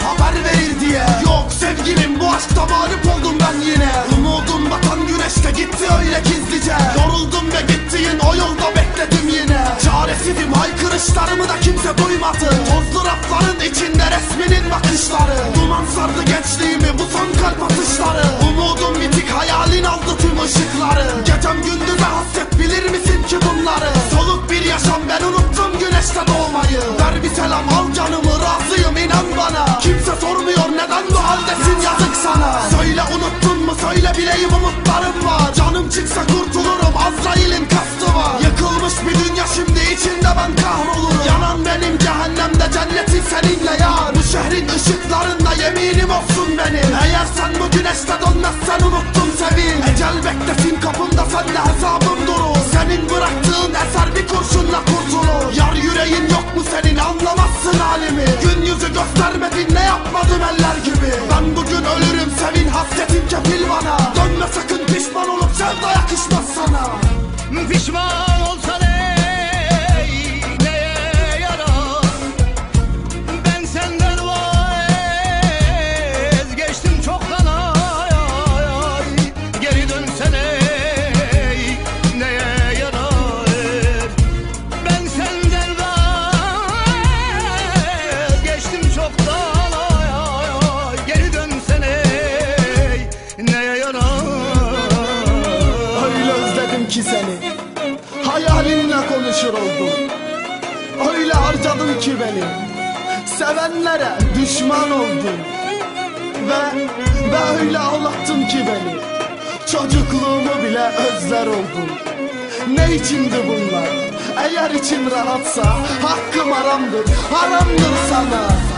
haber verir diye. Yok sevgilim, bu aşkta mağlup oldum ben yine. Umudum batan güneşte gitti öyle gizlice. Yoruldum ve gittiğin o yolda bekledim yine. Çaresizim, haykırışlarımı da kimse duymadı. Tozlu rafların içinde resminin bakışları. Duman sardı gençliğimi bu son kalp atışları. Umudum bitik, hayalin aldı tüm ışıkları. Gecem gündüze hasret, bilir misin ki bunları? Soluk bir yaşam, ben unuttum güneşte doğmayı. Ver bir selam, al canımı, razıyım inan bana. Kimse sormuyor neden bu haldesin, yazık sana. Söyle unuttun mu, söyle bileyim, umutlarım var. Canım çıksa kurtulurum, Azrail'in kastı var. Yıkılmış bir dünya şimdi, içinde ben kahrolurum. Yanan benim cehennemde, cennetin seninle yar. Bu şehrin ışıklarında yeminim olsun benim. Eğer sen bu güneşte dönmezsen unuttum sevin. Ecel beklesin kapımda, senle hesabım durur. Senin bıraktığın eser bir kurşunla kurtulur. Yar yüreğin yok mu senin, anlamazsın halimi. Gün yüzü göstermedin, ne yapmadım eller gibi. Ben bugün ölürüm, sevin hasretin kefil bana. Dönme sakın, pişman olup sevda yakışmaz sana. Pişman olsan ey neye yarar? Ben senden vazgeçtim çoktan ay ay ay. Geri dönsene ey neye yarar? Ben senden vazgeçtim çoktan ay ay ay. Geri dönsene ey neye yarar? Öyle özledim ki seni, hayalinle konuşur oldum. Öyle harcadım ki beni, sevenlere düşman oldum. Ve öyle ağlattın ki beni, çocukluğumu bile özler oldum. Ne içindi bunlar? Eğer için rahatsa hakkım haramdır, haramdır sana.